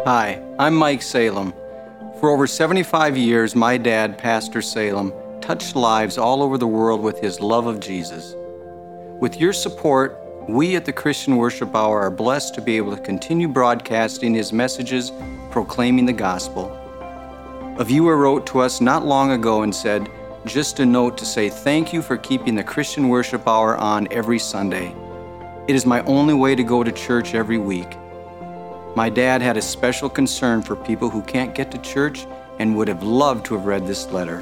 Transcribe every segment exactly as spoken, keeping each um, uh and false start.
Hi, I'm Mike Salem. For over seventy-five years, my dad, Pastor Salem, touched lives all over the world with his love of Jesus. With your support, we at the Christian Worship Hour are blessed to be able to continue broadcasting his messages, proclaiming the gospel. A viewer wrote to us not long ago and said, just a note to say thank you for keeping the Christian Worship Hour on every Sunday. It is my only way to go to church every week. My dad had a special concern for people who can't get to church and would have loved to have read this letter.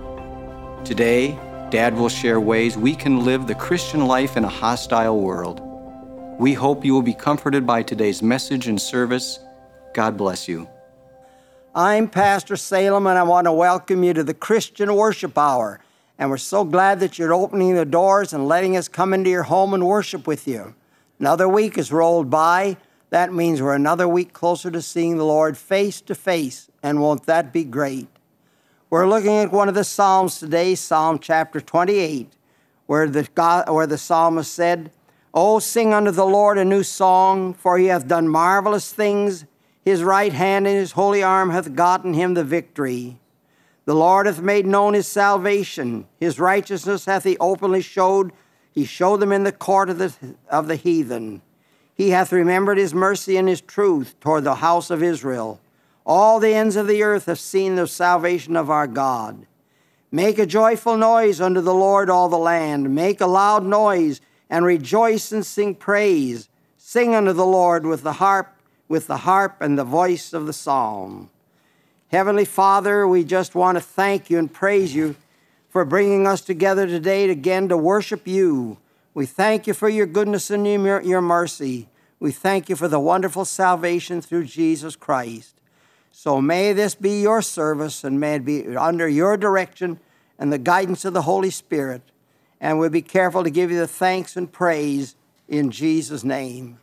Today, Dad will share ways we can live the Christian life in a hostile world. We hope you will be comforted by today's message and service. God bless you. I'm Pastor Salem, and I want to welcome you to the Christian Worship Hour. And we're so glad that you're opening the doors and letting us come into your home and worship with you. Another week has rolled by. That means we're another week closer to seeing the Lord face to face, and won't that be great? We're looking at one of the Psalms today, Psalm chapter twenty-eight, where the, God, where the psalmist said, "Oh, sing unto the Lord a new song, for he hath done marvelous things. His right hand and his holy arm hath gotten him the victory. The Lord hath made known his salvation. His righteousness hath he openly showed. He showed them in the court of the, of the heathen. He hath remembered his mercy and his truth toward the house of Israel. All the ends of the earth have seen the salvation of our God. Make a joyful noise unto the Lord, all the land. Make a loud noise, and rejoice and sing praise. Sing unto the Lord with the harp, with the harp and the voice of the psalm." Heavenly Father, we just want to thank you and praise you for bringing us together today again to worship you. We thank you for your goodness and your, your mercy. We thank you for the wonderful salvation through Jesus Christ. So may this be your service, and may it be under your direction and the guidance of the Holy Spirit. And we'll be careful to give you the thanks and praise in Jesus' name.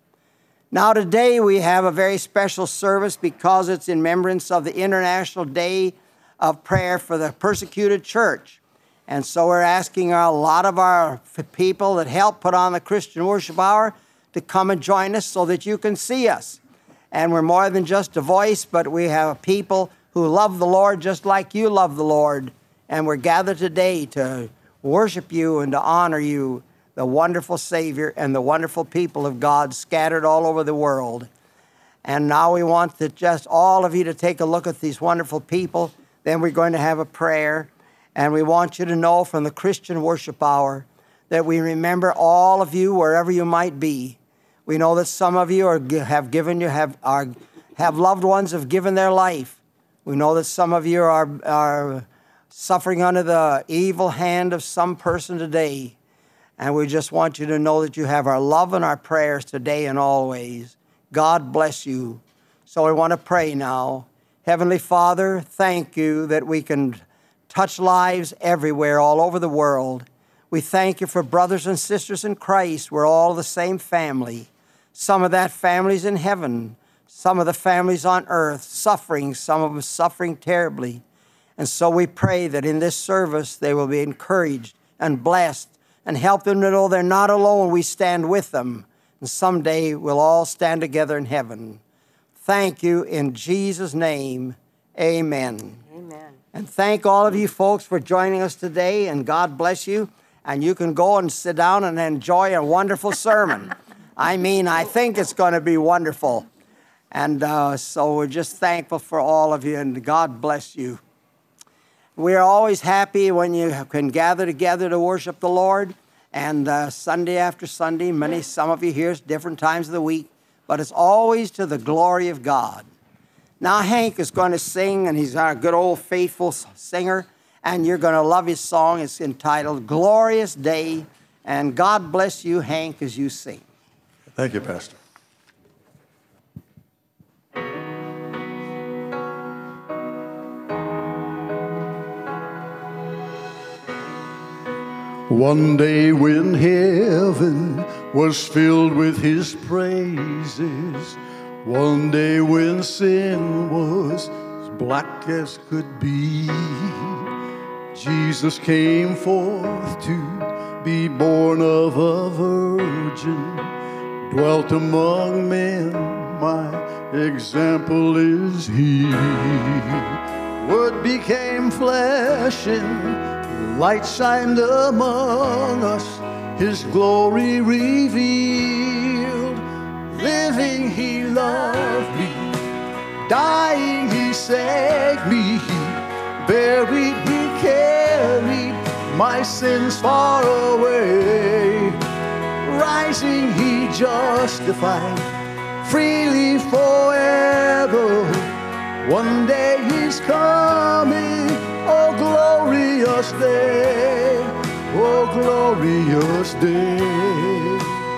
Now today we have a very special service because it's in remembrance of the International Day of Prayer for the Persecuted Church. And so we're asking a lot of our people that help put on the Christian Worship Hour to come and join us so that you can see us. And we're more than just a voice, but we have people who love the Lord just like you love the Lord. And we're gathered today to worship you and to honor you, the wonderful Savior and the wonderful people of God scattered all over the world. And now we want to just all of you to take a look at these wonderful people. Then we're going to have a prayer. And we want you to know from the Christian Worship Hour that we remember all of you wherever you might be. We know that some of you are, have given you have are have loved ones have given their life. We know that some of you are are suffering under the evil hand of some person today. And we just want you to know that you have our love and our prayers today and always. God bless you. So I want to pray now. Heavenly Father, thank you that we can touch lives everywhere, all over the world. We thank you for brothers and sisters in Christ. We're all the same family. Some of that family's in heaven. Some of the families on earth suffering, some of them suffering terribly. And so we pray that in this service they will be encouraged and blessed and help them to know they're not alone. We stand with them. And someday we'll all stand together in heaven. Thank you in Jesus' name. Amen. Amen. And thank all of you folks for joining us today, and God bless you. And you can go and sit down and enjoy a wonderful sermon. I mean, I think it's going to be wonderful. And uh, so we're just thankful for all of you, and God bless you. We are always happy when you can gather together to worship the Lord. And uh, Sunday after Sunday, many, some of you here, different times of the week, but it's always to the glory of God. Now Hank is going to sing, and he's our good old faithful singer, and you're going to love his song. It's entitled Glorious Day, and God bless you, Hank, as you sing. Thank you, Pastor. One day when heaven was filled with his praises, one day when sin was as black as could be, Jesus came forth to be born of a virgin, dwelt among men, my example is he. Word became flesh and light shined among us, his glory revealed. Living he loved me, dying he saved me, buried he carried my sins far away. Rising he justified freely forever. One day he's coming, oh glorious day, oh glorious day.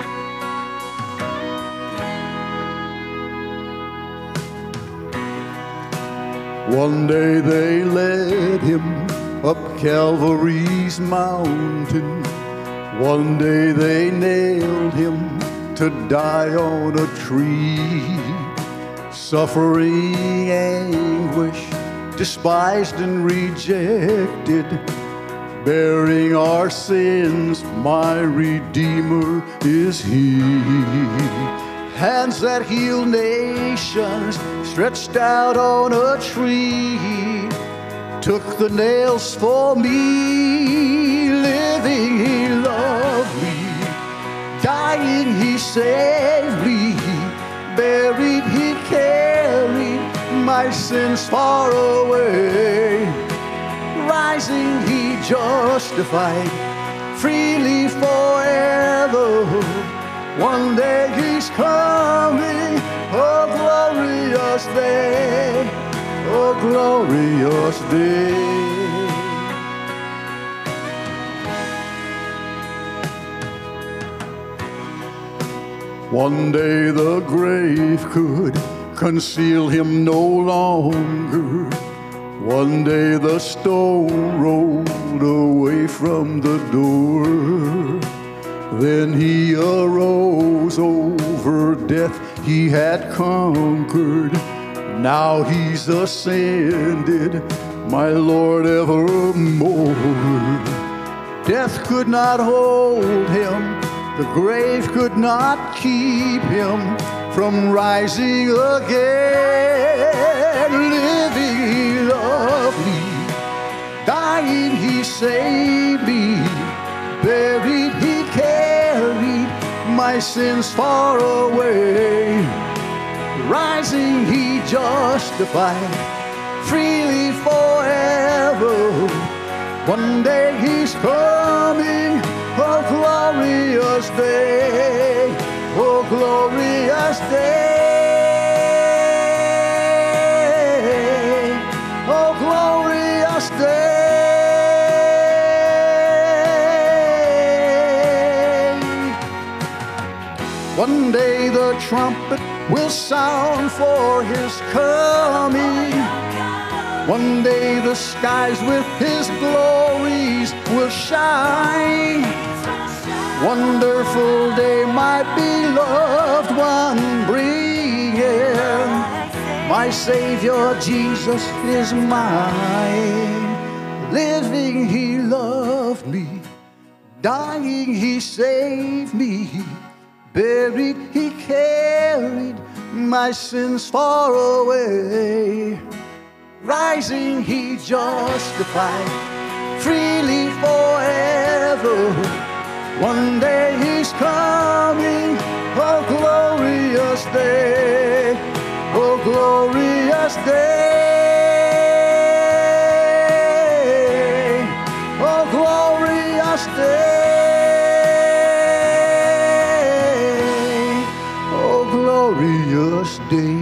One day they led him up Calvary's mountain. One day they nailed him to die on a tree. Suffering anguish, despised and rejected, bearing our sins, my Redeemer is he. Hands that heal nations stretched out on a tree, took the nails for me. Living he loved me, dying he saved me, buried he carried my sins far away. Rising he justified freely forever. One day he's coming, oh glorious day, oh glorious day. One day the grave could conceal him no longer. One day the stone rolled away from the door. Then he arose over death he had conquered. Now he's ascended, my Lord evermore. Death could not hold him, the grave could not keep him from rising again. Living he loved me, dying he saved me, buried he carried my sins far away. Rising he justified freely forever. One day he's coming, oh glorious day, oh glorious day, oh glorious day. One day the trumpet will sound for his coming. One day the skies with his glories will shine. Wonderful day, my beloved one, bring in. My Savior Jesus is mine. Living he loved me, dying he saved me, buried he carried my sins far away. Rising he justified freely forever. One day he's coming, oh glorious day, oh glorious day, oh glorious day, oh glorious day.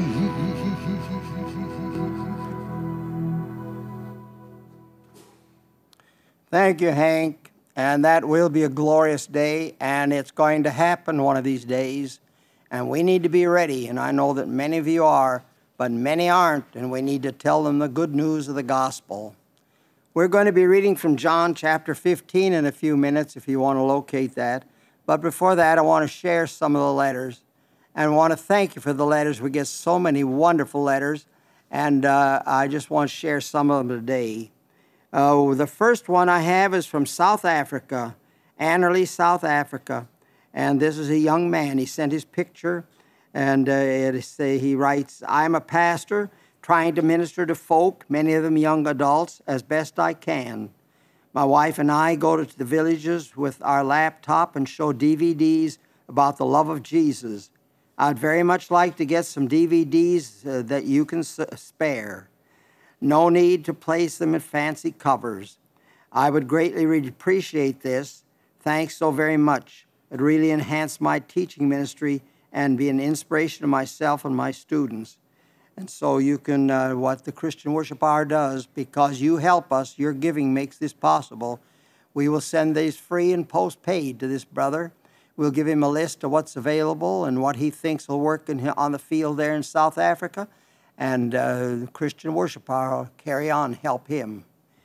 Thank you, Hank. And that will be a glorious day, and it's going to happen one of these days. And we need to be ready, and I know that many of you are, but many aren't, and we need to tell them the good news of the gospel. We're going to be reading from John chapter fifteen in a few minutes, if you want to locate that. But before that, I want to share some of the letters, and I want to thank you for the letters. We get so many wonderful letters, and uh, I just want to share some of them today. Uh, the first one I have is from South Africa, Annerley, South Africa. And this is a young man. He sent his picture, and uh, it say, he writes, I'm a pastor trying to minister to folk, many of them young adults, as best I can. My wife and I go to the villages with our laptop and show D V Ds about the love of Jesus. I'd very much like to get some D V Ds uh, that you can s- spare. No need to place them in fancy covers. I would greatly re- appreciate this. Thanks so very much. It really enhanced my teaching ministry and be an inspiration to myself and my students. And so you can, uh, what the Christian Worship Hour does, because you help us, your giving makes this possible. We will send these free and postpaid to this brother. We'll give him a list of what's available and what he thinks will work in, on the field there in South Africa. And uh, the Christian Worship Hour will carry on, help him.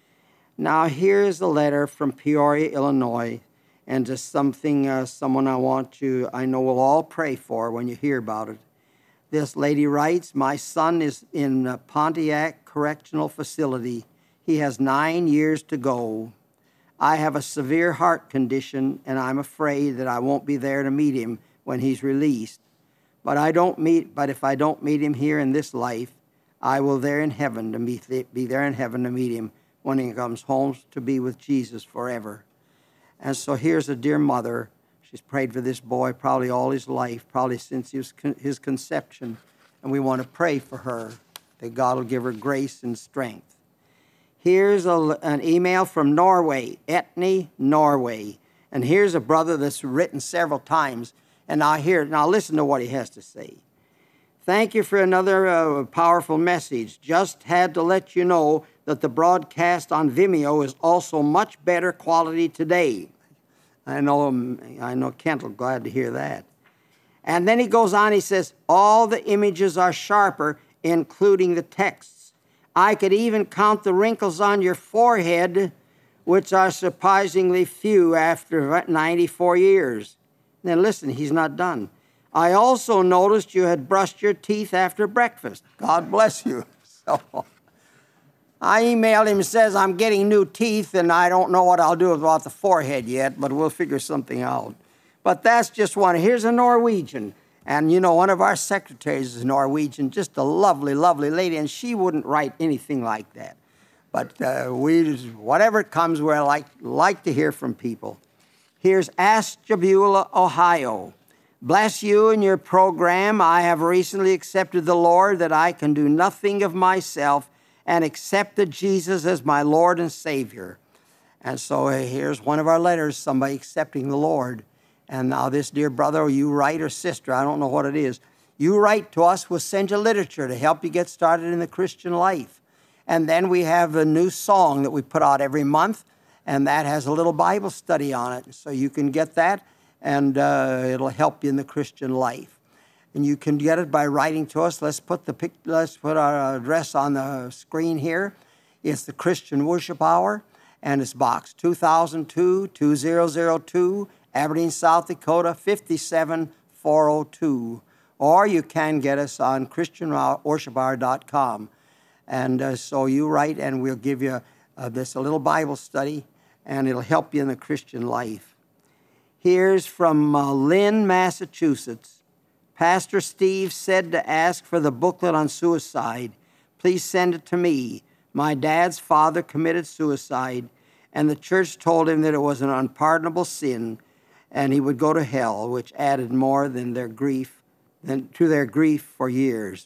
Now here's a letter from Peoria, Illinois, and just something, uh, someone I want you, I know we'll all pray for when you hear about it. This lady writes, my son is in a Pontiac Correctional Facility. He has nine years to go. I have a severe heart condition, and I'm afraid that I won't be there to meet him when he's released. But I don't meet. But if I don't meet him here in this life, I will there in heaven to meet. Be there in heaven to meet him when he comes home to be with Jesus forever. And so here's a dear mother. She's prayed for this boy probably all his life, probably since his, his conception. And we want to pray for her, that God will give her grace and strength. Here's a, an email from Norway, Etne, Norway. And here's a brother that's written several times. And now, here, now listen to what he has to say. Thank you for another uh, powerful message. Just had to let you know that the broadcast on Vimeo is also much better quality today. I know, I know Kent will be glad to hear that. And then he goes on, he says, all the images are sharper, including the texts. I could even count the wrinkles on your forehead, which are surprisingly few after ninety-four years. Then listen, he's not done. I also noticed you had brushed your teeth after breakfast. God bless you. So I emailed him and says, I'm getting new teeth, and I don't know what I'll do about the forehead yet, but we'll figure something out. But that's just one. Here's a Norwegian. And, you know, one of our secretaries is Norwegian, just a lovely, lovely lady, and she wouldn't write anything like that. But uh, we, whatever it comes, we like, like to hear from people. Here's Ashtabula, Ohio. Bless you and your program. I have recently accepted the Lord that I can do nothing of myself and accepted Jesus as my Lord and Savior. And so uh, here's one of our letters, somebody accepting the Lord. And now this dear brother, or you write, or sister, I don't know what it is, you write to us, we'll send you literature to help you get started in the Christian life. And then we have a new song that we put out every month, and that has a little Bible study on it. So you can get that, and uh, it'll help you in the Christian life. And you can get it by writing to us. Let's put the pic- let's put our address on the screen here. It's the Christian Worship Hour, and it's box two thousand two, two thousand two, Aberdeen, South Dakota, five seven four oh two. Or you can get us on Christian Worship Hour dot com. And uh, so you write, and we'll give you uh, this a little Bible study, and it'll help you in the Christian life. Here's from uh, Lynn, Massachusetts. Pastor Steve said to ask for the booklet on suicide. Please send it to me. My dad's father committed suicide, and the church told him that it was an unpardonable sin, and he would go to hell, which added more than their grief, than to their grief for years.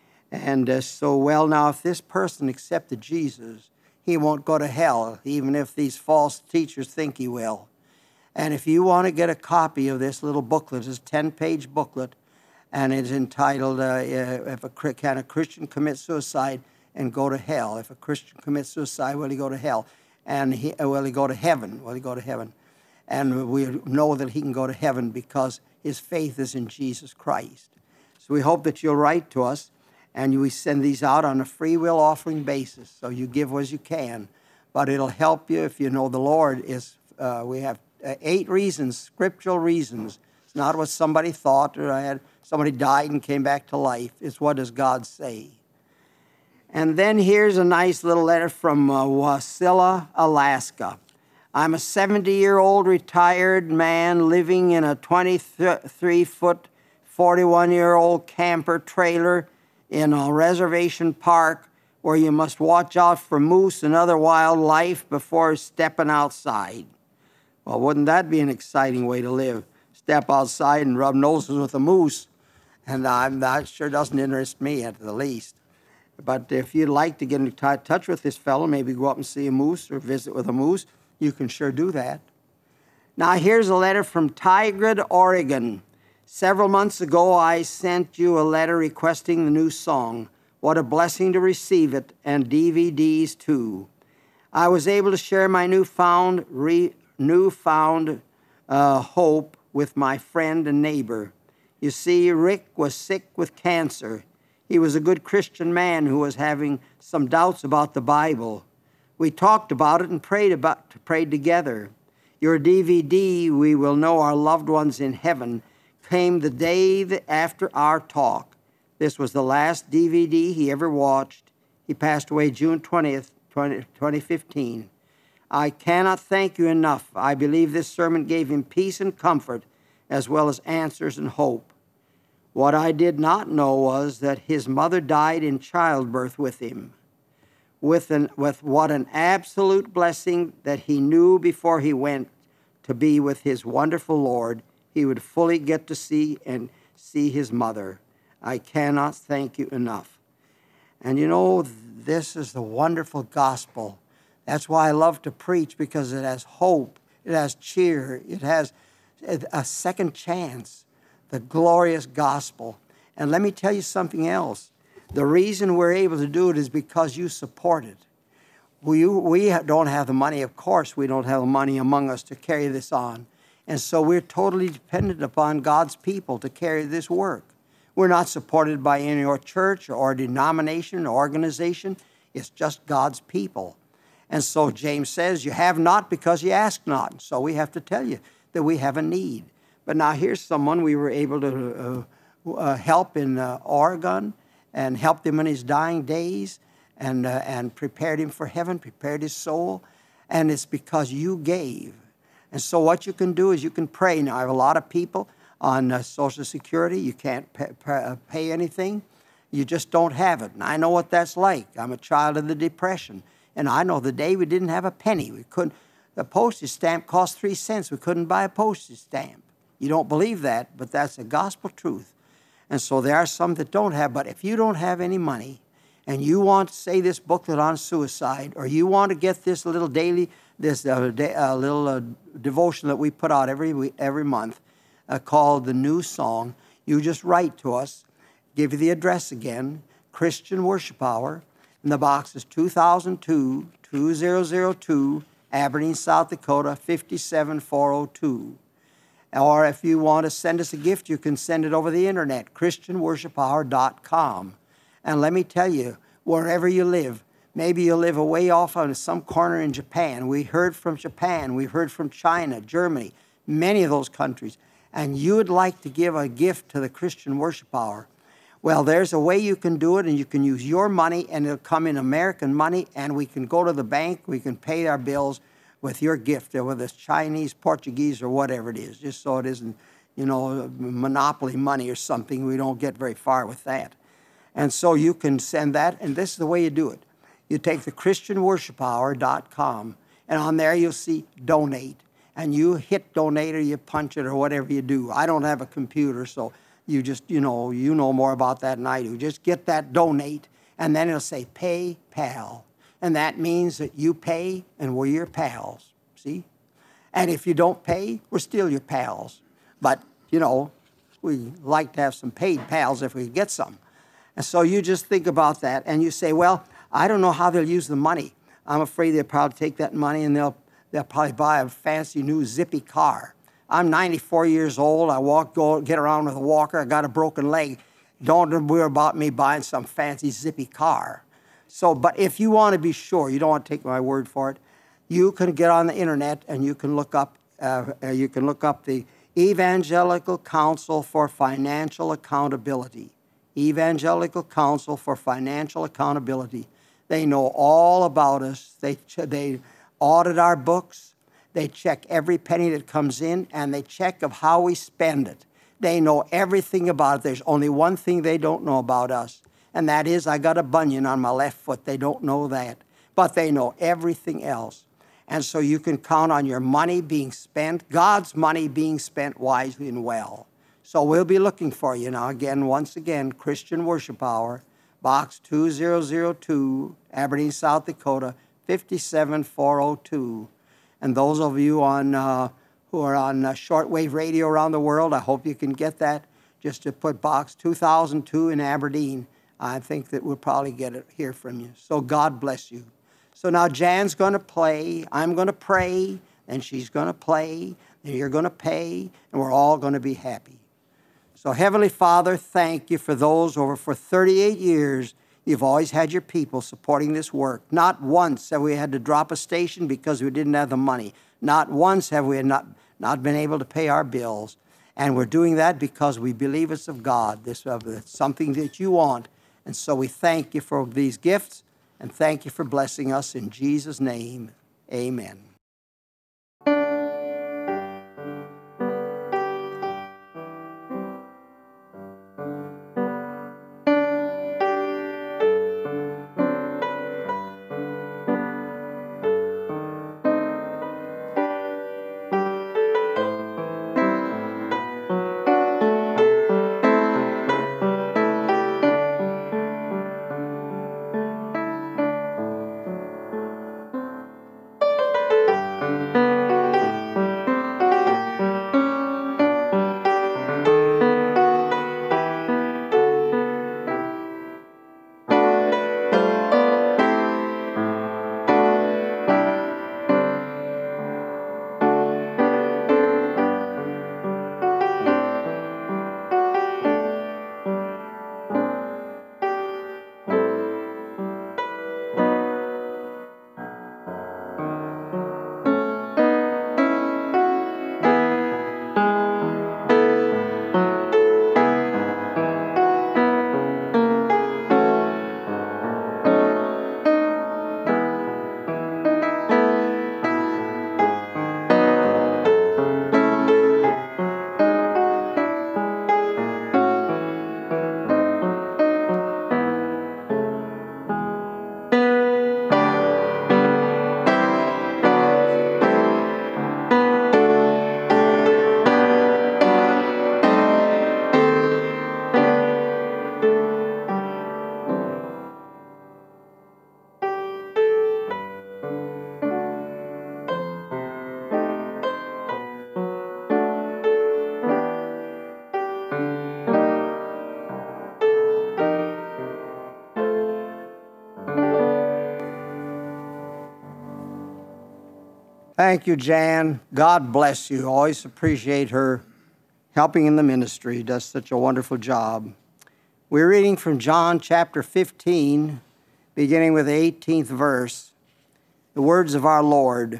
And uh, so, well, now, if this person accepted Jesus, he won't go to hell, even if these false teachers think he will. And if you want to get a copy of this little booklet, it's a ten-page booklet, and it's entitled, uh, if a, Can a Christian Commit Suicide and Go to Hell? If a Christian commits suicide, will he go to hell? And he, will he go to heaven? Will he go to heaven? And we know that he can go to heaven because his faith is in Jesus Christ. So we hope that you'll write to us, and we send these out on a free will offering basis. So you give as you can, but it'll help you if you know the Lord is, uh, we have uh, eight reasons, scriptural reasons. It's not what somebody thought, or I had somebody died and came back to life. It's what does God say? And then here's a nice little letter from uh, Wasilla, Alaska. I'm a seventy-year-old retired man living in a twenty-three foot, forty-one-year-old camper trailer in a reservation park where you must watch out for moose and other wildlife before stepping outside. Well, wouldn't that be an exciting way to live? Step outside and rub noses with a moose. And I'm not sure doesn't interest me at the least. But if you'd like to get in t- touch with this fellow, maybe go up and see a moose or visit with a moose, you can sure do that. Now, here's a letter from Tigard, Oregon. Several months ago, I sent you a letter requesting the new song. What a blessing to receive it, and D V Ds too. I was able to share my newfound, re, newfound uh, hope with my friend and neighbor. You see, Rick was sick with cancer. He was a good Christian man who was having some doubts about the Bible. We talked about it and prayed about prayed together. Your D V D, We Will Know Our Loved Ones in Heaven, came the day after our talk. This was the last D V D he ever watched. He passed away June twentieth, twenty fifteen. I cannot thank you enough. I believe this sermon gave him peace and comfort, as well as answers and hope. What I did not know was that his mother died in childbirth with him. With, an, with what an absolute blessing that he knew before he went to be with his wonderful Lord, he would fully get to see and see his mother. I cannot thank you enough. And you know, this is the wonderful gospel. That's why I love to preach, because it has hope, it has cheer, it has a second chance, the glorious gospel. And let me tell you something else. The reason we're able to do it is because you support it. We, we don't have the money, of course, we don't have the money among us to carry this on. And so we're totally dependent upon God's people to carry this work. We're not supported by any or church or denomination or organization. It's just God's people. And so James says, you have not because you ask not. So we have to tell you that we have a need. But now here's someone we were able to uh, uh, help in uh, Oregon and helped him in his dying days and, uh, and prepared him for heaven, prepared his soul. And it's because you gave. And so what you can do is you can pray. Now, I have a lot of people on uh, Social Security. You can't pay, pay, pay anything. You just don't have it. And I know what that's like. I'm a child of the Depression. And I know the day we didn't have a penny. We couldn't. The postage stamp cost three cents. We couldn't buy a postage stamp. You don't believe that, but that's the gospel truth. And so there are some that don't have. But if you don't have any money and you want to say this booklet on suicide, or you want to get this little daily, this uh, day, uh, little uh, devotion that we put out every week, every month, Uh, called The New Song, you just write to us, give you the address again, Christian Worship Hour, and the box is two thousand two, two thousand two, Aberdeen, South Dakota, five seven four oh two. Or if you want to send us a gift, you can send it over the internet, christian worship hour dot com. And let me tell you, wherever you live, maybe you live away off on some corner in Japan. We heard from Japan, we heard from China, Germany, many of those countries. And you would like to give a gift to the Christian Worship Hour, well, there's a way you can do it, and you can use your money, and it'll come in American money, and we can go to the bank, we can pay our bills with your gift, whether it's Chinese, Portuguese, or whatever it is, just so it isn't, you know, monopoly money or something. We don't get very far with that. And so you can send that, and this is the way you do it. You take the christian worship hour dot com, and on there you'll see donate. And you hit donate or you punch it or whatever you do. I don't have a computer, so you just, you know, you know more about that than I do. Just get that donate, and then it'll say pay pal. And that means that you pay and we're your pals, see? And if you don't pay, we're still your pals. But, you know, we like to have some paid pals if we get some. And so you just think about that, and you say, well, I don't know how they'll use the money. I'm afraid they'll probably take that money and they'll They'll probably buy a fancy new zippy car. I'm ninety-four years old. I walk, go, get around with a walker. I got a broken leg. Don't worry about me buying some fancy zippy car. So, but if you want to be sure, you don't want to take my word for it, you can get on the internet and you can look up. Uh, you can look up the Evangelical Council for Financial Accountability. Evangelical Council for Financial Accountability. They know all about us. They they. audit our books. They check every penny that comes in, and they check of how we spend it. They know everything about it. There's only one thing they don't know about us, and that is I got a bunion on my left foot. They don't know that, but they know everything else. And so you can count on your money being spent, God's money being spent wisely and well. So we'll be looking for you now. Again, once again, Christian Worship Hour, Box two thousand two, Aberdeen, South Dakota, five seven four oh two. And those of you on uh, who are on uh, shortwave radio around the world, I hope you can get that. Just to put Box two thousand two in Aberdeen, I think that we'll probably get it here from you. So God bless you. So now Jan's going to play, I'm going to pray, and she's going to play, and you're going to pay, and we're all going to be happy. So Heavenly Father, thank you for those over for thirty-eight years. You've always had your people supporting this work. Not once have we had to drop a station because we didn't have the money. Not once have we not, not been able to pay our bills. And we're doing that because we believe it's of God. This is something that you want. And so we thank you for these gifts, and thank you for blessing us in Jesus' name. Amen. Thank you, Jan. God bless you. Always appreciate her helping in the ministry. Does such a wonderful job. We're reading from John chapter fifteen, beginning with the eighteenth verse. The words of our Lord.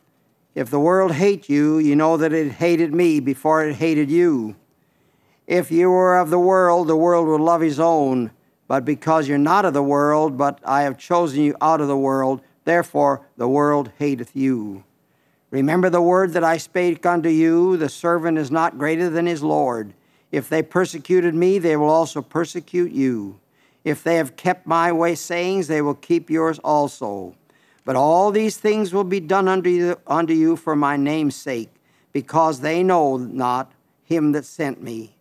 If the world hate you, you know that it hated me before it hated you. If you were of the world, the world would love his own. But because you're not of the world, but I have chosen you out of the world, therefore the world hateth you. Remember the word that I spake unto you, the servant is not greater than his Lord. If they persecuted me, they will also persecute you. If they have kept my way sayings, they will keep yours also. But all these things will be done unto you, unto you for my name's sake, because they know not him that sent me.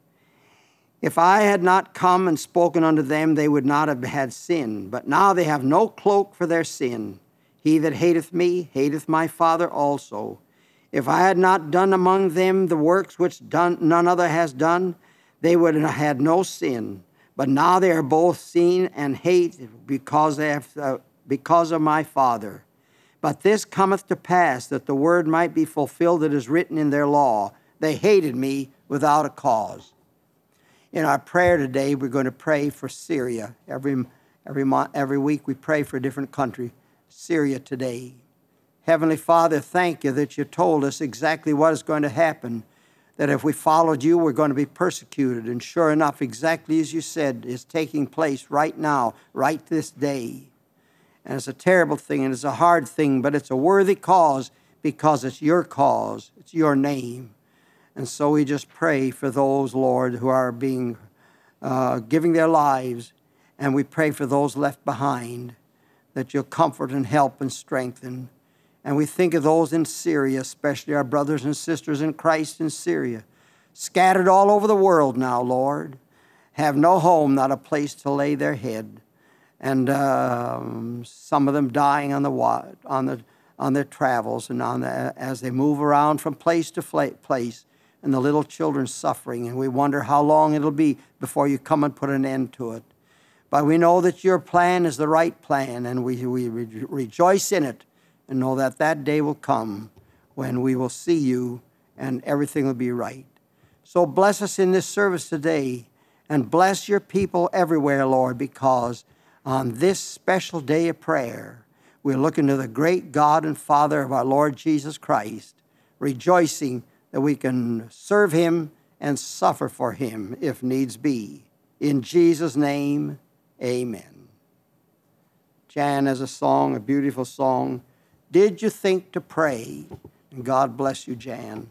If I had not come and spoken unto them, they would not have had sin. But now they have no cloak for their sin. He that hateth me, hateth my Father also. If I had not done among them the works which done, none other has done, they would have had no sin. But now they are both seen and hate because, they have, uh, because of my Father. But this cometh to pass, that the word might be fulfilled that is written in their law. They hated me without a cause. In our prayer today, we're going to pray for Syria. Every, every, every week we pray for a different country. Syria today. Heavenly Father, thank you that you told us exactly what is going to happen, that if we followed you, we're going to be persecuted. And sure enough, exactly as you said, is taking place right now, right this day. And it's a terrible thing, and it's a hard thing, but it's a worthy cause because it's your cause, it's your name. And so we just pray for those, Lord, who are being, uh, giving their lives, and we pray for those left behind, that you'll comfort and help and strengthen. And we think of those in Syria, especially our brothers and sisters in Christ in Syria, scattered all over the world now, Lord, have no home, not a place to lay their head. And um, some of them dying on the on the on their travels and on the, as they move around from place to place, and the little children suffering. And we wonder how long it'll be before you come and put an end to it. But we know that your plan is the right plan, and we we re- rejoice in it, and know that that day will come when we will see you and everything will be right. So bless us in this service today, and bless your people everywhere, Lord, because on this special day of prayer, we're looking to the great God and Father of our Lord Jesus Christ, rejoicing that we can serve him and suffer for him if needs be. In Jesus' name, amen. Jan has a song, a beautiful song, Did You Think to Pray? And God bless you, Jan.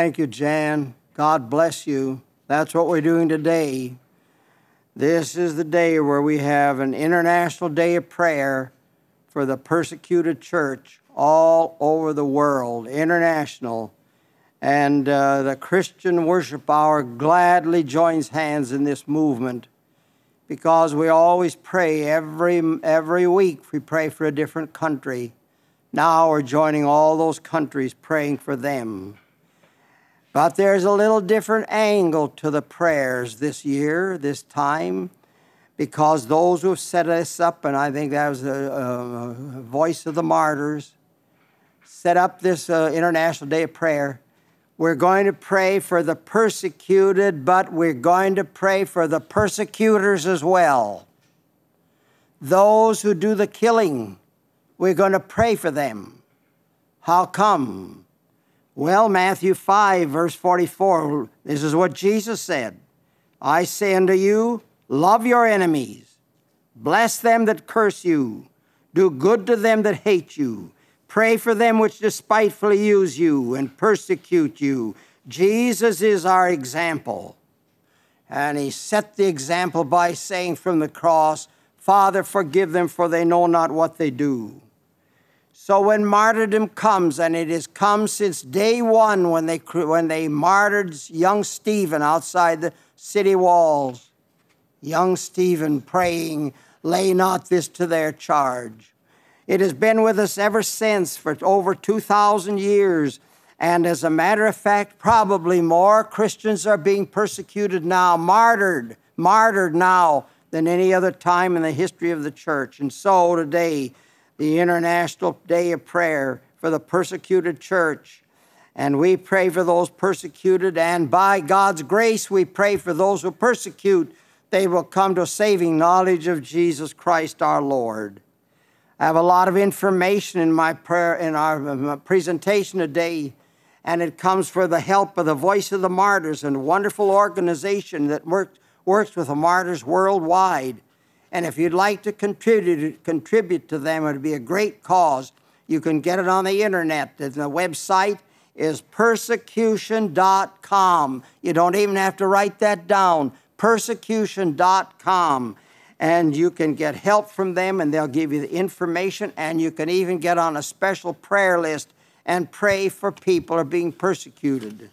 Thank you, Jan. God bless you. That's what we're doing today. This is the day where we have an international day of prayer for the persecuted church all over the world, international. And uh, the Christian Worship Hour gladly joins hands in this movement because we always pray every, every week. We pray for a different country. Now we're joining all those countries praying for them. But there's a little different angle to the prayers this year, this time, because those who have set us up, and I think that was a, a Voice of the Martyrs, set up this uh, International Day of Prayer. We're going to pray for the persecuted, but we're going to pray for the persecutors as well. Those who do the killing, we're going to pray for them. How come? Well, Matthew five, verse forty-four, this is what Jesus said. I say unto you, love your enemies, bless them that curse you, do good to them that hate you, pray for them which despitefully use you and persecute you. Jesus is our example. And he set the example by saying from the cross, Father, forgive them, for they know not what they do. So when martyrdom comes, and it has come since day one when they, when they martyred young Stephen outside the city walls, young Stephen praying, lay not this to their charge. It has been with us ever since for over two thousand years. And as a matter of fact, probably more Christians are being persecuted now, martyred, martyred now than any other time in the history of the church. And so today, the International Day of Prayer for the persecuted church. And we pray for those persecuted, and by God's grace, we pray for those who persecute. They will come to a saving knowledge of Jesus Christ our Lord. I have a lot of information in my prayer, in our presentation today, and it comes for the help of the Voice of the Martyrs, and a wonderful organization that works, works with the martyrs worldwide. And if you'd like to contribute, contribute to them, it would be a great cause. You can get it on the internet. The website is persecution dot com. You don't even have to write that down, persecution dot com. And you can get help from them, and they'll give you the information, and you can even get on a special prayer list and pray for people who are being persecuted.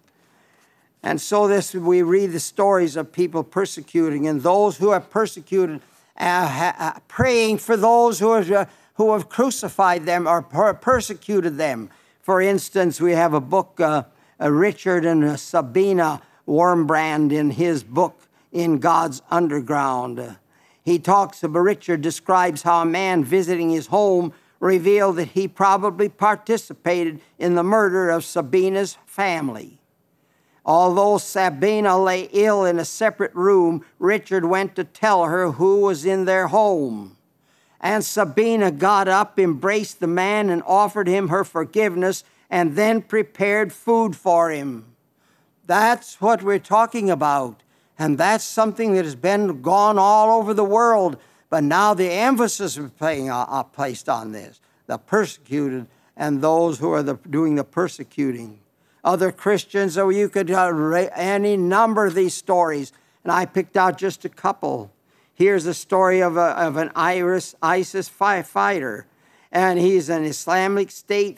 And so this, we read the stories of people persecuting, and those who are persecuted, Uh, ha, praying for those who have, uh, who have crucified them or per- persecuted them. For instance, we have a book, uh, uh, Richard and uh, Sabina Wormbrand, in his book, In God's Underground. Uh, he talks about, Richard describes how a man visiting his home revealed that he probably participated in the murder of Sabina's family. Although Sabina lay ill in a separate room, Richard went to tell her who was in their home. And Sabina got up, embraced the man, and offered him her forgiveness, and then prepared food for him. That's what we're talking about. And that's something that has been gone all over the world. But now the emphasis is playing, uh, placed on this, the persecuted and those who are the, doing the persecuting. Other Christians, or you could uh, any number of these stories, and I picked out just a couple. Here's the story of, a, of an Iris, ISIS fighter, and he's an Islamic State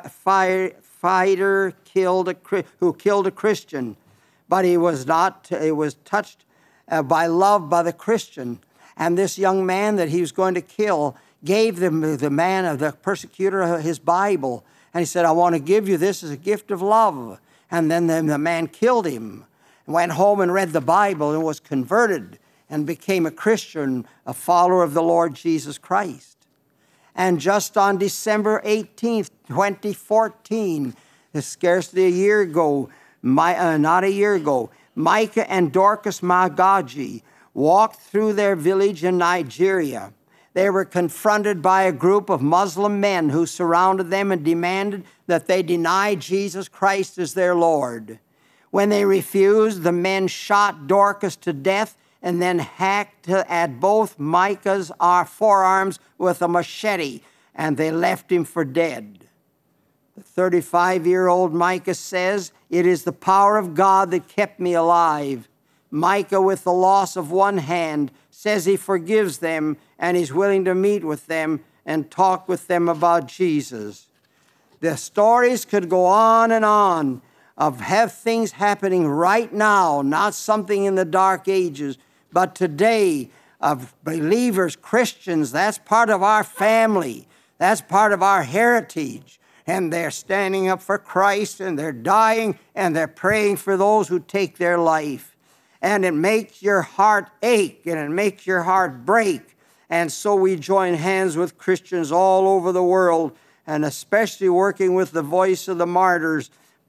fi- fighter killed a, who killed a Christian, but he was not. He was touched uh, by love by the Christian, and this young man that he was going to kill gave the, the man of the persecutor his Bible. And he said, I want to give you this as a gift of love. And then the, the man killed him, went home and read the Bible and was converted and became a Christian, a follower of the Lord Jesus Christ. And just on December eighteenth, twenty fourteen, scarcely a year ago, my, uh, not a year ago, Micah and Dorcas Magaji walked through their village in Nigeria. They were confronted by a group of Muslim men who surrounded them and demanded that they deny Jesus Christ as their Lord. When they refused, the men shot Dorcas to death and then hacked at both Micah's forearms with a machete, and they left him for dead. The thirty-five-year-old Micah says, "It is the power of God that kept me alive." Micah, with the loss of one hand, says he forgives them and he's willing to meet with them and talk with them about Jesus. The stories could go on and on of have things happening right now, not something in the dark ages, but today of believers, Christians. That's part of our family. That's part of our heritage. And they're standing up for Christ, and they're dying, and they're praying for those who take their life. And it makes your heart ache, and it makes your heart break. And so we join hands with Christians all over the world, and especially working with the Voice of the Martyrs,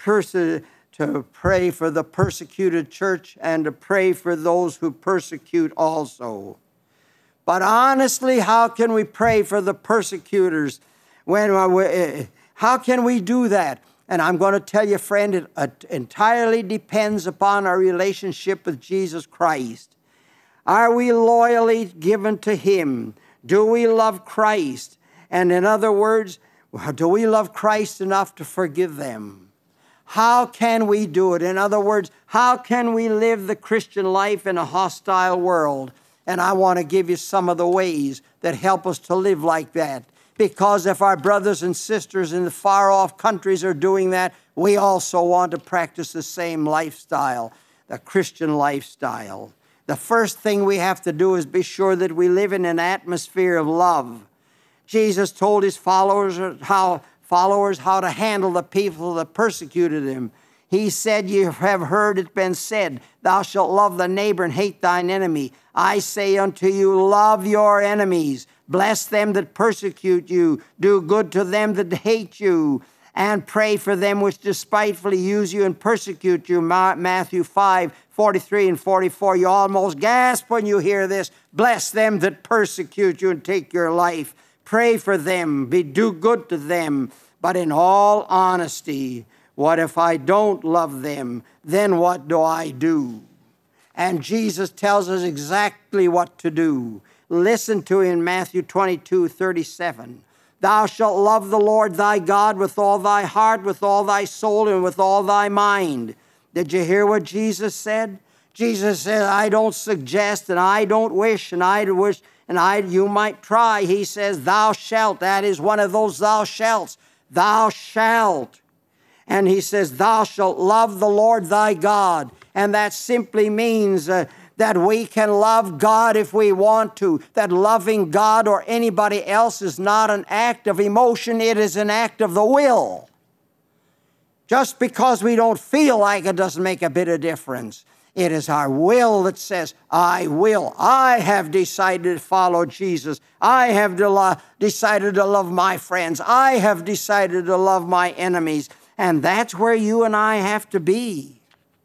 to pray for the persecuted church and to pray for those who persecute also. But honestly, how can we pray for the persecutors? When we, how can we do that? And I'm going to tell you, friend, it, it entirely depends upon our relationship with Jesus Christ. Are we loyally given to Him? Do we love Christ? And in other words, do we love Christ enough to forgive them? How can we do it? In other words, how can we live the Christian life in a hostile world? And I want to give you some of the ways that help us to live like that. Because if our brothers and sisters in the far-off countries are doing that, we also want to practice the same lifestyle, the Christian lifestyle. The first thing we have to do is be sure that we live in an atmosphere of love. Jesus told His followers how, followers how to handle the people that persecuted Him. He said, "You have heard it been said, thou shalt love thy neighbor and hate thine enemy. I say unto you, love your enemies. Bless them that persecute you. Do good to them that hate you. And pray for them which despitefully use you and persecute you." Matthew five, forty-three and forty-four. You almost gasp when you hear this. Bless them that persecute you and take your life. Pray for them. Be, do good to them. But in all honesty, what if I don't love them? Then what do I do? And Jesus tells us exactly what to do. Listen to him in Matthew twenty-two, thirty-seven. "Thou shalt love the Lord thy God with all thy heart, with all thy soul, and with all thy mind." Did you hear what Jesus said? Jesus said, I don't suggest, and I don't wish, and I wish, and I you might try. He says, thou shalt. That is one of those thou shalts. Thou shalt. And he says, thou shalt love the Lord thy God. And that simply means uh, that we can love God if we want to. That loving God or anybody else is not an act of emotion. It is an act of the will. Just because we don't feel like it doesn't make a bit of difference. It is our will that says, I will. I have decided to follow Jesus. I have de- decided to love my friends. I have decided to love my enemies. And that's where you and I have to be.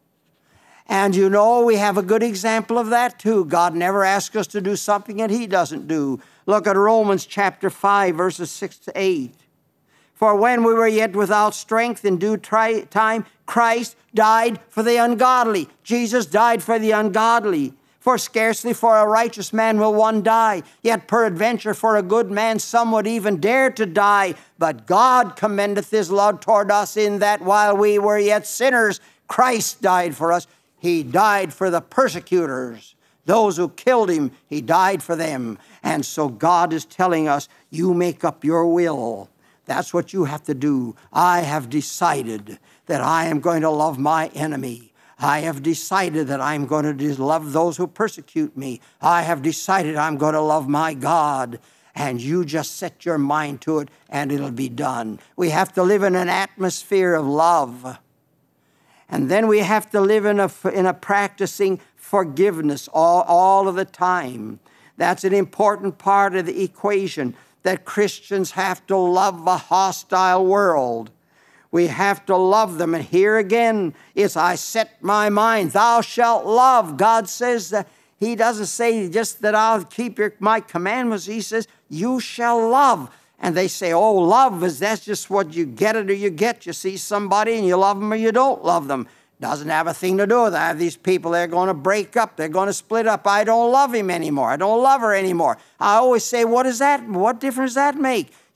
And you know, we have a good example of that too. God never asks us to do something that he doesn't do. Look at Romans chapter five, verses six to eight. For when we were yet without strength, in due tri- time, Christ died for the ungodly. Jesus died for the ungodly. For scarcely for a righteous man will one die, yet peradventure for a good man some would even dare to die. But God commendeth his love toward us in that while we were yet sinners, Christ died for us. He died for the persecutors. Those who killed him, he died for them. And so God is telling us, you make up your will. That's what you have to do. I have decided that I am going to love my enemy. I have decided that I'm going to love those who persecute me. I have decided I'm going to love my God. And you just set your mind to it and it'll be done. We have to live in an atmosphere of love. And then we have to live in a, in a practicing forgiveness all, all of the time. That's an important part of the equation, that Christians have to love a hostile world. We have to love them. And here again, it's I set my mind. Thou shalt love. God says that he doesn't say just that I'll keep your, my commandments. He says, you shall love. And they say, oh, love is that's just what you get it or you get. You see somebody and you love them or you don't love them. Doesn't have a thing to do with that. I have these people, they're going to break up. They're going to split up. I don't love him anymore. I don't love her anymore. I always say, what does that, what difference does that make?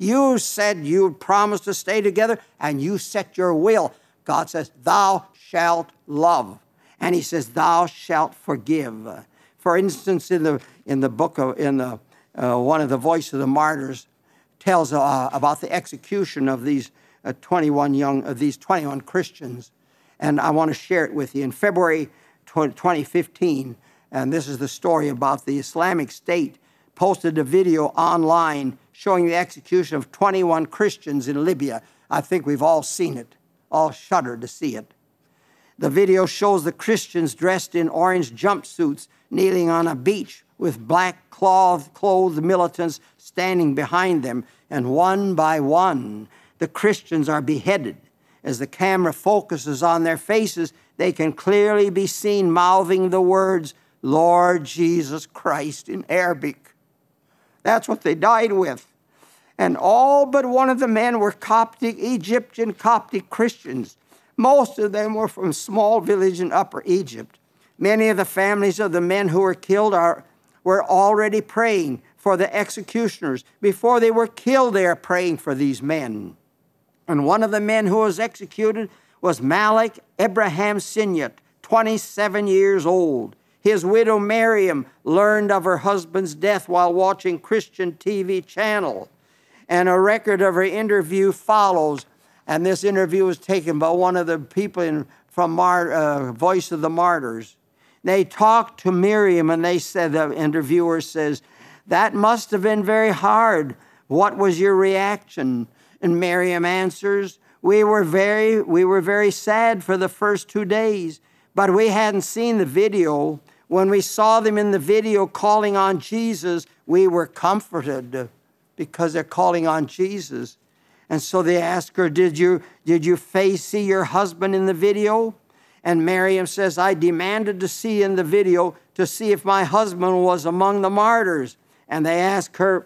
You said you promised to stay together, and you set your will. God says, thou shalt love. And he says, thou shalt forgive. For instance, in the in the book of, in the, uh, one of the Voice of the Martyrs tells uh, about the execution of these uh, twenty-one young, of these twenty-one Christians. And I want to share it with you. In February twenty fifteen, and this is the story about the Islamic State, posted a video online showing the execution of twenty-one Christians in Libya. I think we've all seen it, all shuddered to see it. The video shows the Christians dressed in orange jumpsuits kneeling on a beach with black cloth-clothed militants standing behind them, and one by one, the Christians are beheaded. As the camera focuses on their faces, they can clearly be seen mouthing the words, Lord Jesus Christ, in Arabic. That's what they died with. And all but one of the men were Coptic, Egyptian Coptic Christians. Most of them were from a small village in Upper Egypt. Many of the families of the men who were killed are, were already praying for the executioners. Before they were killed, they are praying for these men. And one of the men who was executed was Malik Ibrahim Sinyat, twenty-seven years old. His widow Miriam learned of her husband's death while watching Christian T V channel. And a record of her interview follows. And this interview was taken by one of the people in, from Mar, uh, Voice of the Martyrs. They talked to Miriam, and they said, the interviewer says, that must have been very hard. What was your reaction? And Miriam answers, we were very, we were very sad for the first two days, but we hadn't seen the video. When we saw them in the video calling on Jesus, we were comforted because they're calling on Jesus. And so they asked her, did you, did you face see your husband in the video? And Miriam says, I demanded to see in the video to see if my husband was among the martyrs. And they asked her,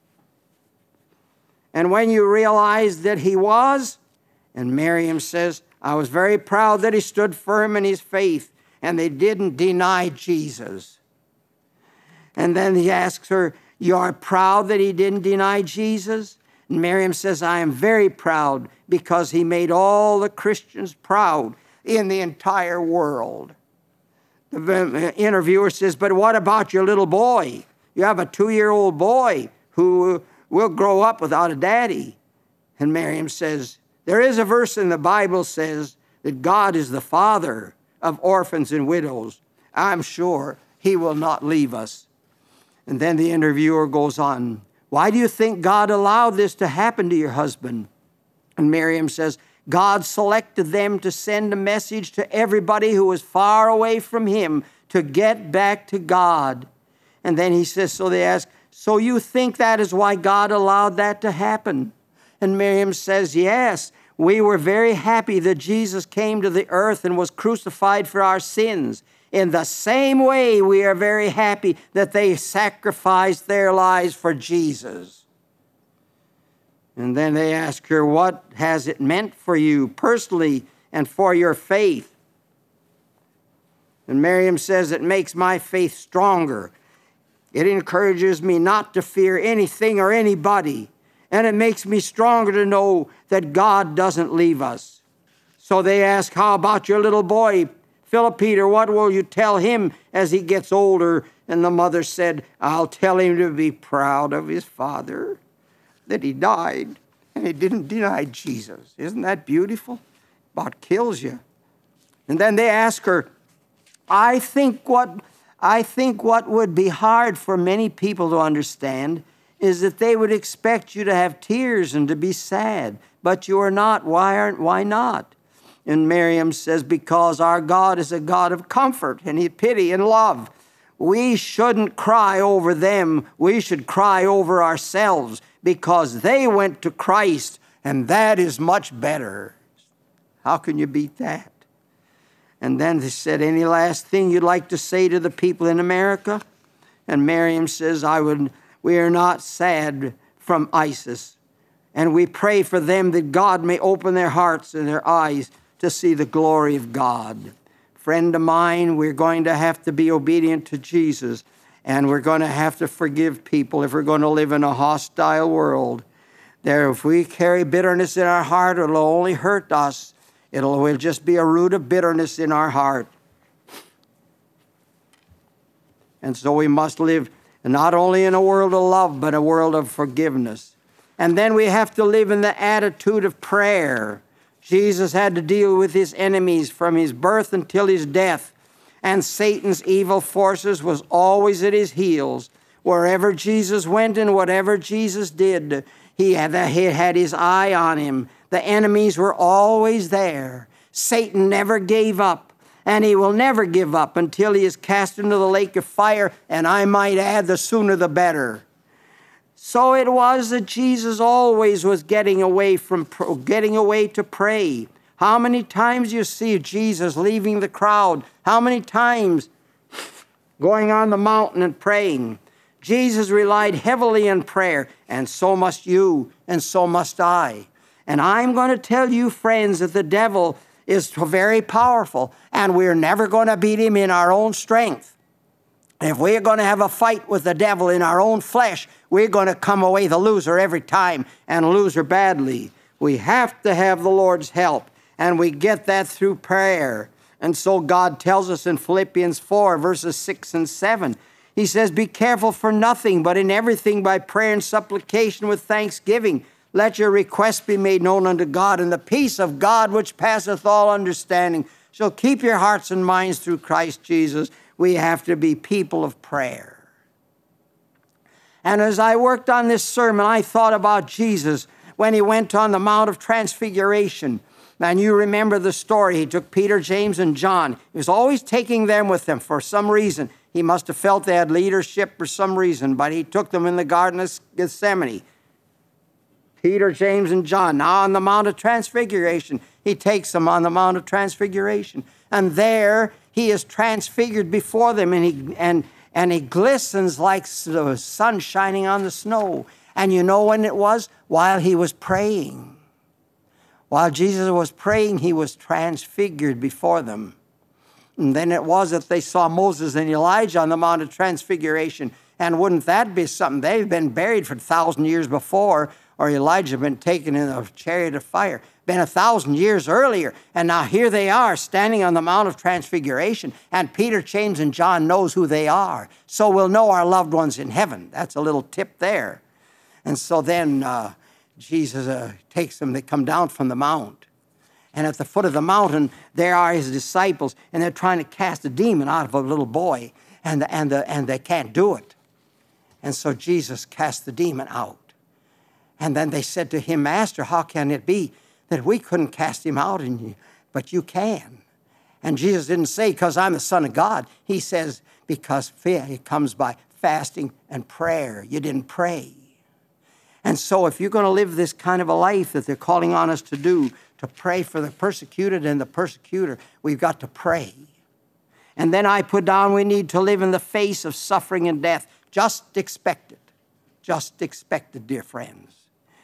and when you realized that he was? And Miriam says, I was very proud that he stood firm in his faith and they didn't deny Jesus. And then he asks her, you are proud that he didn't deny Jesus? And Miriam says, I am very proud because he made all the Christians proud in the entire world. The interviewer says, but what about your little boy? You have a two-year-old boy who will grow up without a daddy. And Miriam says, there is a verse in the Bible says that God is the father of orphans and widows. I'm sure he will not leave us. And then the interviewer goes on, why do you think God allowed this to happen to your husband? And Miriam says, God selected them to send a message to everybody who was far away from him to get back to God. And then he says, so they ask, so you think that is why God allowed that to happen? And Miriam says, yes, we were very happy that Jesus came to the earth and was crucified for our sins. In the same way, we are very happy that they sacrificed their lives for Jesus. And then they ask her, what has it meant for you personally and for your faith? And Miriam says, it makes my faith stronger. It encourages me not to fear anything or anybody. And it makes me stronger to know that God doesn't leave us. So they ask, how about your little boy, Philip Peter? What will you tell him as he gets older? And the mother said, I'll tell him to be proud of his father, that he died and he didn't deny Jesus. Isn't that beautiful? About kills you. And then they ask her, I think what I think what would be hard for many people to understand is that they would expect you to have tears and to be sad, but you are not. Why aren't? Why not? And Miriam says, because our God is a God of comfort and pity and love. We shouldn't cry over them. We should cry over ourselves because they went to Christ, and that is much better. How can you beat that? And then they said, any last thing you'd like to say to the people in America? And Miriam says, I would, we are not sad from ISIS. And we pray for them that God may open their hearts and their eyes to see the glory of God. Friend of mine, we're going to have to be obedient to Jesus. And we're going to have to forgive people if we're going to live in a hostile world. There, if we carry bitterness in our heart, it'll only hurt us. It'll, it'll just be a root of bitterness in our heart. And so we must live not only in a world of love, but a world of forgiveness. And then we have to live in the attitude of prayer. Jesus had to deal with his enemies from his birth until his death. And Satan's evil forces was always at his heels. Wherever Jesus went and whatever Jesus did, he had, he had his eye on him. The enemies were always there. Satan never gave up, and he will never give up until he is cast into the lake of fire, and I might add, the sooner the better. So it was that Jesus always was getting away from getting away to pray. How many times you see Jesus leaving the crowd? How many times going on the mountain and praying? Jesus relied heavily on prayer, and so must you, and so must I. And I'm going to tell you, friends, that the devil is very powerful, and we're never going to beat him in our own strength. If we're going to have a fight with the devil in our own flesh, we're going to come away the loser every time, and loser badly. We have to have the Lord's help, and we get that through prayer. And so God tells us in Philippians four, verses six and seven, he says, be careful for nothing, but in everything by prayer and supplication with thanksgiving, let your requests be made known unto God, and the peace of God which passeth all understanding shall keep your hearts and minds through Christ Jesus. We have to be people of prayer. And as I worked on this sermon, I thought about Jesus when he went on the Mount of Transfiguration. And you remember the story. He took Peter, James, and John. He was always taking them with him for some reason. He must have felt they had leadership for some reason, but he took them in the Garden of Gethsemane. Peter, James, and John. Now on the Mount of Transfiguration, he takes them on the Mount of Transfiguration. And there he is transfigured before them, and he, and, and he glistens like the sun shining on the snow. And you know when it was? While he was praying. While Jesus was praying, he was transfigured before them. And then it was that they saw Moses and Elijah on the Mount of Transfiguration. And wouldn't that be something? They've been buried for a thousand years before, or Elijah had been taken in a chariot of fire. Been a thousand years earlier. And now here they are standing on the Mount of Transfiguration. And Peter, James, and John knows who they are. So we'll know our loved ones in heaven. That's a little tip there. And so then uh, Jesus uh, takes them. They come down from the mount. And at the foot of the mountain, there are his disciples. And they're trying to cast a demon out of a little boy. And, the, and, the, and they can't do it. And so Jesus cast the demon out. And then they said to him, Master, how can it be that we couldn't cast him out, and you, but you can? And Jesus didn't say, because I'm the Son of God. He says, because fear, it comes by fasting and prayer. You didn't pray. And so if you're going to live this kind of a life that they're calling on us to do, to pray for the persecuted and the persecutor, we've got to pray. And then I put down, we need to live in the face of suffering and death. Just expect it. Just expect it, dear friends.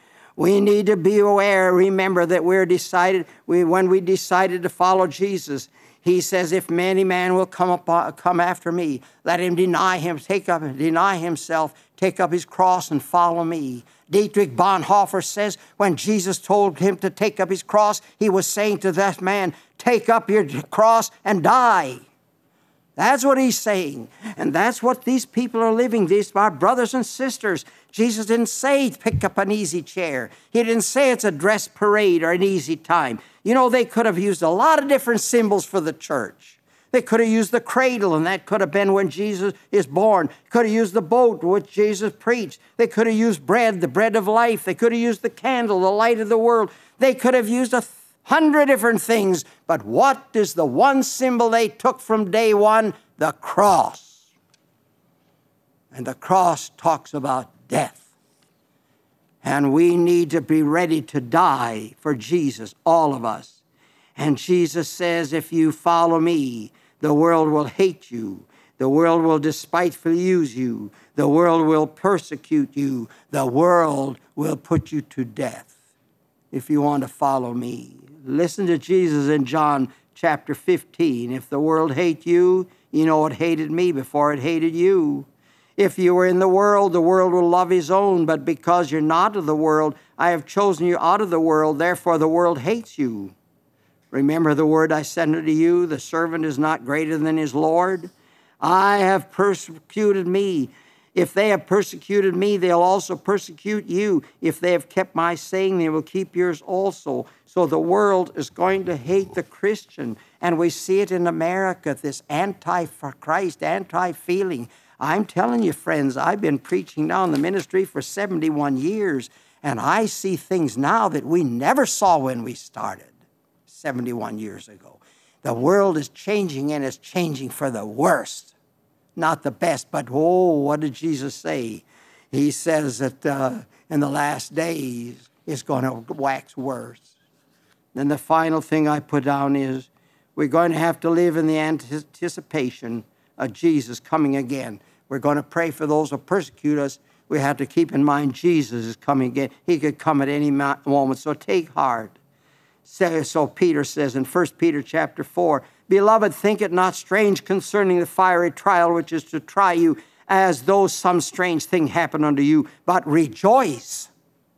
We need to be aware, remember that we're decided, we, when we decided to follow Jesus, he says, if any man will come up, come after me, let him deny him, take up, deny himself, take up his cross and follow me. Dietrich Bonhoeffer says, when Jesus told him to take up his cross, he was saying to that man, take up your cross and die. That's what he's saying. And that's what these people are living, these are brothers and sisters. Jesus didn't say pick up an easy chair. He didn't say it's a dress parade or an easy time. You know, they could have used a lot of different symbols for the church. They could have used the cradle, and that could have been when Jesus is born. Could have used the boat, which Jesus preached. They could have used bread, the bread of life. They could have used the candle, the light of the world. They could have used a hundred different things. But what is the one symbol they took from day one? The cross. And the cross talks about death. And we need to be ready to die for Jesus, all of us. And Jesus says, if you follow me, the world will hate you. The world will despitefully use you. The world will persecute you. The world will put you to death if you want to follow me. Listen to Jesus in John chapter fifteen. If the world hate you, you know it hated me before it hated you. If you were in the world, the world will love his own. But because you're not of the world, I have chosen you out of the world, therefore the world hates you. Remember the word I said unto you, the servant is not greater than his Lord. I have persecuted me. If they have persecuted me, they'll also persecute you. If they have kept my saying, they will keep yours also. So the world is going to hate the Christian. And we see it in America, this anti-Christ, anti-feeling. I'm telling you, friends, I've been preaching now in the ministry for seventy-one years, and I see things now that we never saw when we started seventy-one years ago. The world is changing, and it's changing for the worst. Not the best, but oh, what did Jesus say? He says that uh, in the last days, it's going to wax worse. Then the final thing I put down is we're going to have to live in the anticipation of Jesus coming again. We're going to pray for those who persecute us. We have to keep in mind Jesus is coming again. He could come at any moment, so take heart. So Peter says in First Peter chapter four, Beloved, think it not strange concerning the fiery trial which is to try you, as though some strange thing happened unto you, but rejoice,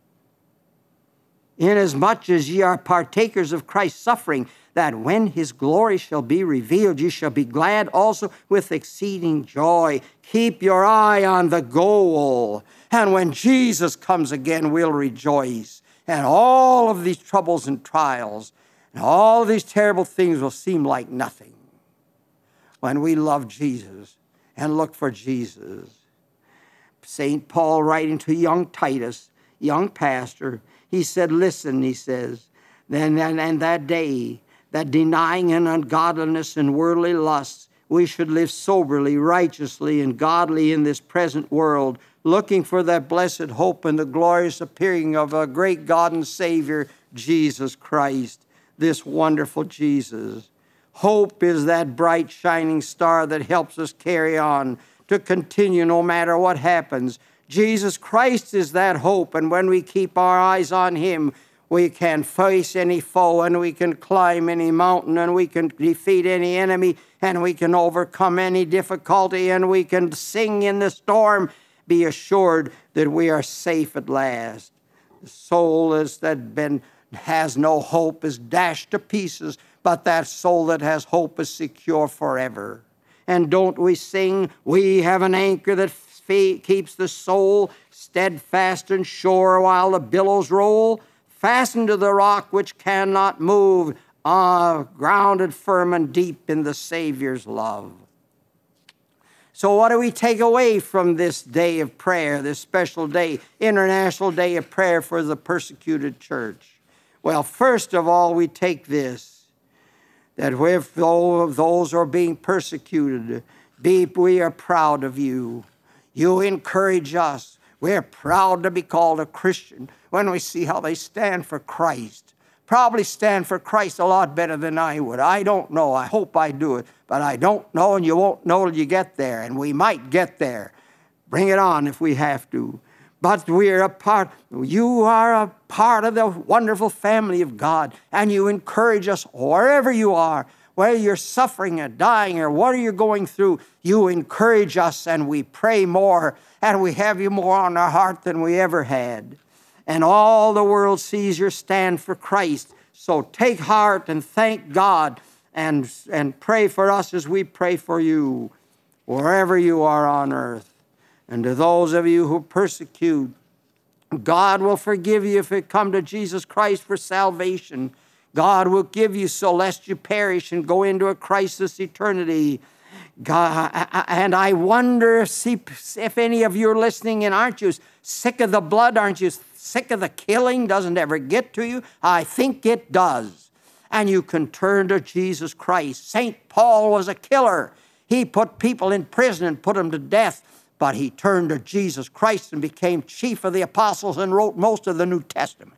inasmuch as ye are partakers of Christ's suffering, that when his glory shall be revealed, ye shall be glad also with exceeding joy. Keep your eye on the goal, and when Jesus comes again, we'll rejoice. And all of these troubles and trials and all of these terrible things will seem like nothing when we love Jesus and look for Jesus. Saint Paul, writing to young Titus, young pastor, he said, listen, he says, then and, and that day, that denying an ungodliness and worldly lusts, we should live soberly, righteously, and godly in this present world, looking for that blessed hope and the glorious appearing of a great God and Savior, Jesus Christ, this wonderful Jesus. Hope is that bright shining star that helps us carry on, to continue no matter what happens. Jesus Christ is that hope, and when we keep our eyes on him, we can face any foe, and we can climb any mountain, and we can defeat any enemy, and we can overcome any difficulty, and we can sing in the storm. Be assured that we are safe at last. The soul is that been has no hope is dashed to pieces, but that soul that has hope is secure forever. And don't we sing, we have an anchor that fe- keeps the soul steadfast and sure while the billows roll, fastened to the rock which cannot move, ah, grounded firm and deep in the Savior's love. So what do we take away from this day of prayer, this special day, International Day of Prayer for the Persecuted Church? Well, first of all, we take this, that if those are being persecuted, be, we are proud of you. You encourage us. We're proud to be called a Christian when we see how they stand for Christ. Probably stand for Christ a lot better than I would. I don't know. I hope I do it. But I don't know, and you won't know till you get there. And we might get there. Bring it on if we have to. But we're a part, you are a part of the wonderful family of God. And you encourage us wherever you are, whether you're suffering or dying or what are you going through, you encourage us, and we pray more, and we have you more on our heart than we ever had. And all the world sees your stand for Christ. So take heart and thank God, and, and pray for us as we pray for you, wherever you are on earth. And to those of you who persecute, God will forgive you if you come to Jesus Christ for salvation. God will give you so lest you perish and go into a Christless eternity. God, and I wonder if, if any of you are listening, and aren't you sick of the blood? Aren't you sick of the killing? Doesn't ever get to you? I think it does. And you can turn to Jesus Christ. Saint Paul was a killer. He put people in prison and put them to death. But he turned to Jesus Christ and became chief of the apostles and wrote most of the New Testament.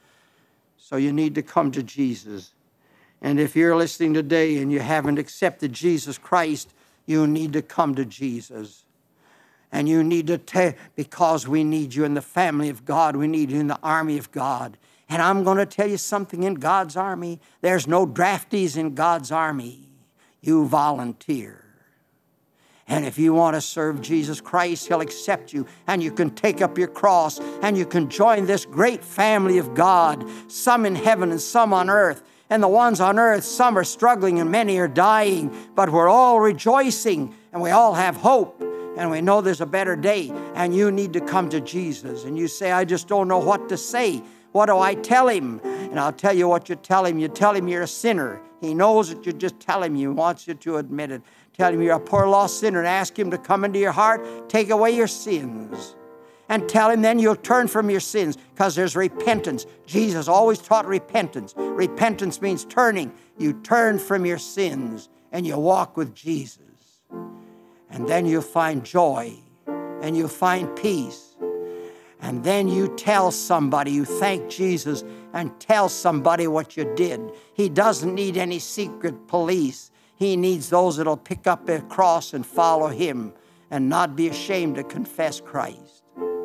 So you need to come to Jesus. And if you're listening today and you haven't accepted Jesus Christ, you need to come to Jesus. And you need to take, because we need you in the family of God. We need you in the army of God. And I'm going to tell you something, in God's army, there's no draftees in God's army. You volunteer. And if you want to serve Jesus Christ, He'll accept you, and you can take up your cross, and you can join this great family of God, some in heaven and some on earth. And the ones on earth, some are struggling and many are dying, but we're all rejoicing, and we all have hope, and we know there's a better day. And you need to come to Jesus. And you say, I just don't know what to say. What do I tell Him? And I'll tell you what you tell Him. You tell Him you're a sinner. He knows it. You just tell Him. He wants you to admit it. Tell Him you're a poor lost sinner and ask Him to come into your heart, take away your sins. And tell Him then you'll turn from your sins, because there's repentance. Jesus always taught repentance. Repentance means turning. You turn from your sins and you walk with Jesus. And then you'll find joy and you'll find peace. And then you tell somebody, you thank Jesus and tell somebody what you did. He doesn't need any secret police. He needs those that'll pick up their cross and follow Him and not be ashamed to confess Christ.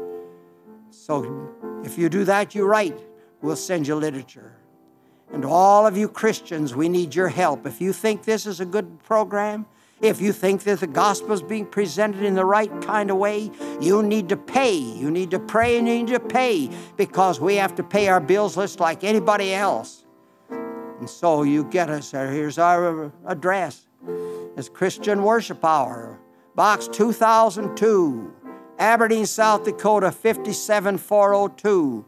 So if you do that, you're right. We'll send you literature. And to all of you Christians, we need your help. If you think this is a good program, if you think that the gospel is being presented in the right kind of way, you need to pay. You need to pray and you need to pay, because we have to pay our bills just like anybody else. And so you get us there. Here's our address. It's Christian Worship Hour, Box two thousand two, Aberdeen, South Dakota, five seven four oh two,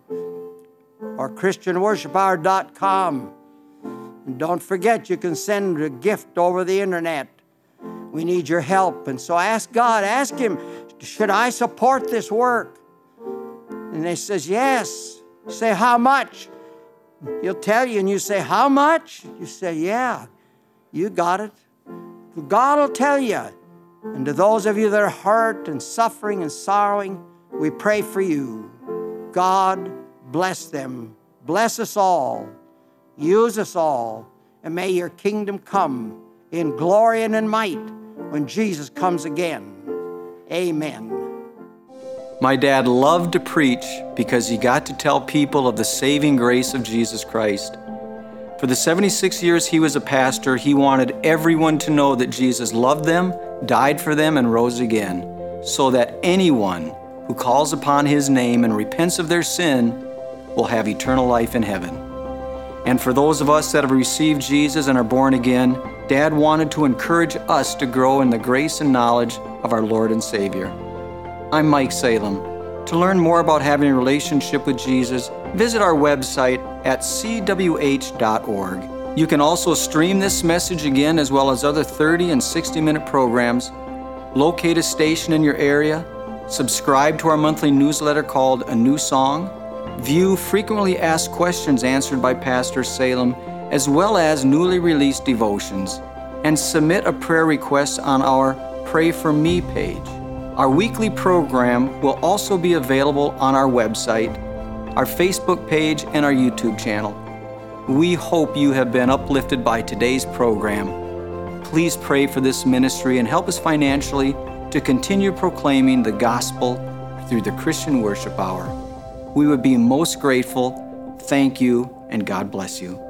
or Christian Worship Hour dot com. And don't forget, you can send a gift over the internet. We need your help. And so ask God, ask Him, should I support this work? And He says, yes. You say, how much? He'll tell you, and you say, how much? You say, yeah, you got it. God will tell you. And to those of you that are hurt and suffering and sorrowing, we pray for you. God bless them. Bless us all. Use us all. And may your kingdom come in glory and in might when Jesus comes again. Amen. My dad loved to preach because he got to tell people of the saving grace of Jesus Christ. For the seventy-six years he was a pastor, he wanted everyone to know that Jesus loved them, died for them, and rose again, so that anyone who calls upon His name and repents of their sin will have eternal life in heaven. And for those of us that have received Jesus and are born again, Dad wanted to encourage us to grow in the grace and knowledge of our Lord and Savior. I'm Mike Salem. To learn more about having a relationship with Jesus, visit our website at c w h dot org. You can also stream this message again, as well as other thirty and sixty minute programs, locate a station in your area, subscribe to our monthly newsletter called A New Song, view frequently asked questions answered by Pastor Salem, as well as newly released devotions, and submit a prayer request on our Pray For Me page. Our weekly program will also be available on our website, our Facebook page, and our YouTube channel. We hope you have been uplifted by today's program. Please pray for this ministry and help us financially to continue proclaiming the gospel through the Christian Worship Hour. We would be most grateful. Thank you, and God bless you.